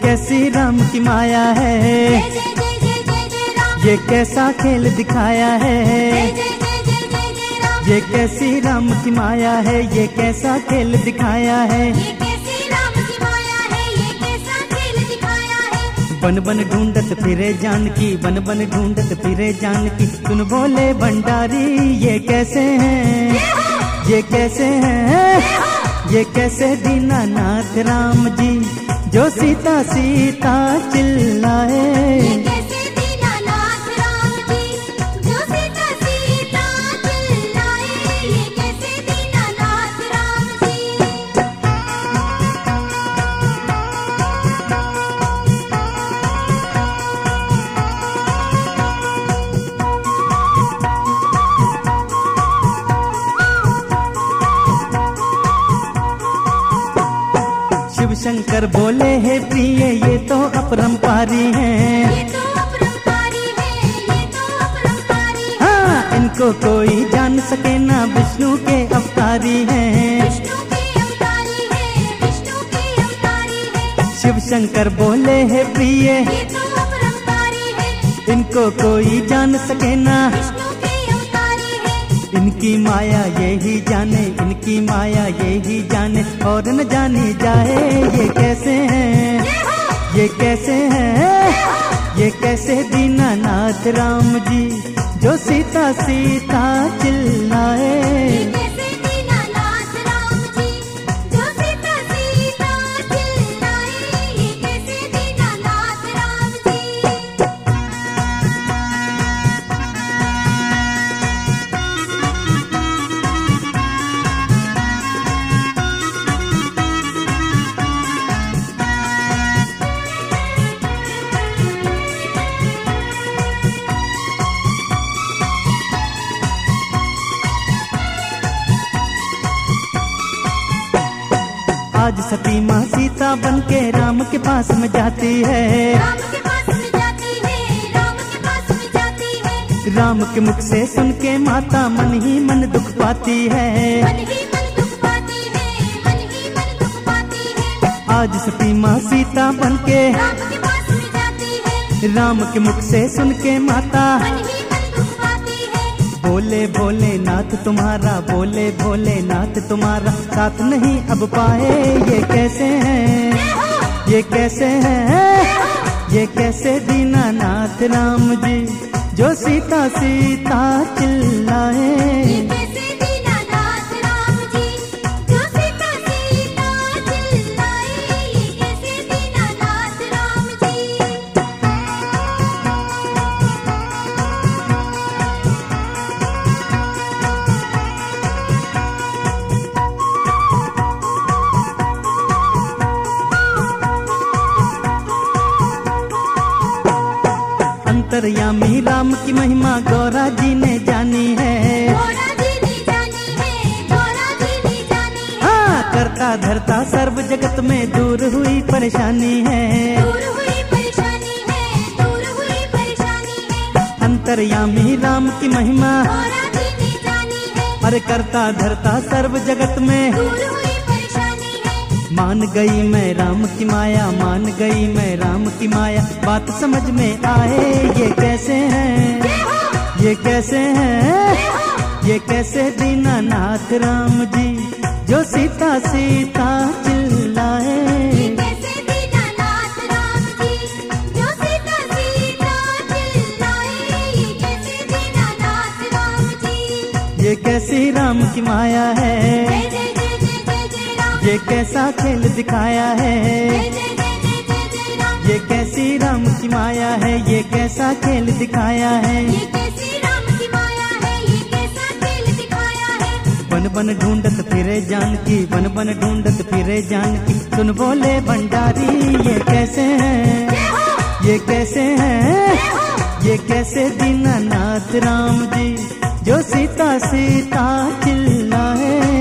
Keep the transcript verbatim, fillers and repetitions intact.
कैसी राम की माया है, ये कैसा खेल दिखाया है। ये कैसी राम की माया है, ये कैसा खेल दिखाया है। बन बन ढूंढत फिरे जानकी, बन बन ढूंढत फिरे जानकी, सुन बोले भंडारी ये कैसे हैं, ये कैसे हैं, ये कैसे दीनानाथ राम जी जो सीता सीता चिल्लाए। शिव शंकर बोले हे प्रिय ये तो अपरंपारी हैं, ये तो अपरंपारी है, ये तो अपरंपारी है। हाँ इनको कोई जान सके ना, विष्णु के अवतारी हैं, विष्णु के अवतारी है, विष्णु के अवतारी है। शिव शंकर बोले हे प्रिय ये तो अपरंपारी है, इनको कोई जान सके ना, विष्णु के अवतारी है। इनकी माया यही जाने, इनकी माया यही जाने और न जानी जाए। ये कैसे हैं, ये कैसे हैं, ये कैसे दीनानाथ राम जी जो सीता सीता चिल्लाए। ये कैसे दीनानाथ राम जी जो सीता सीता चिल्लाए। ये कैसे दीनानाथ राम जी। आज सती माँ सीता बन के राम के पास में जाती है, राम के पास में जाती है, राम के पास में जाती है। राम के मुख से सुन के माता मन ही मन दुख पाती है, मन ही मन दुख पाती है, मन ही मन दुख पाती है। आज सती माँ सीता बन के राम के पास में जाती है, राम के मुख से सुन के माता मन ही मन दुख पाती है। बोले भोले नाथ तुम्हारा, बोले भोले नाथ तुम्हारा साथ नहीं अब पाए। ये कैसे हैं, ये कैसे हैं, ये कैसे दीनानाथ राम जी जो सीता सीता चिल्लाए। ये कैसे दीनानाथ राम जी जो सीता सीता चिल्लाए। ये कैसे दीनानाथ राम जी। अंतर्यामी राम की महिमा गौरा जी ने जानी है, गौरा जी ने जानी है, गौरा जी ने जानी है। हाँ करता धरता सर्व जगत में दूर हुई परेशानी है, दूर हुई परेशानी है, दूर हुई परेशानी है। अंतर्यामी राम की महिमा गौरा जी ने जानी है, अरे करता धरता सर्व जगत में दूर हुई परेशानी है। मान गई मैं राम की माया, मान गई मैं राम की माया बात समझ में आए। ये कैसे हैं, ये कैसे हैं, ये कैसे दीनानाथ राम जी जो सीता सीता चिल्लाए। ये कैसे दीनानाथ राम जी जो सीता सीता चिल्लाए। ये कैसे दीनानाथ राम जी। ये कैसी राम की माया है, जय जय जय जय जय जय राम। ये कैसा खेल दिखाया है। जय जय जय जय जय जय राम। ये कैसी राम की माया है, ये कैसा खेल दिखाया है। ये कैसी राम की माया है, ये कैसा खेल दिखाया है। बन बन ढूंढत फिरे जानकी, बन बन ढूंढत फिरे जानकी, सुन बोले भंडारी ये कैसे हैं, ये कैसे हैं, ये कैसे दीनानाथ राम जी जो सीता सीता चिल्लाए।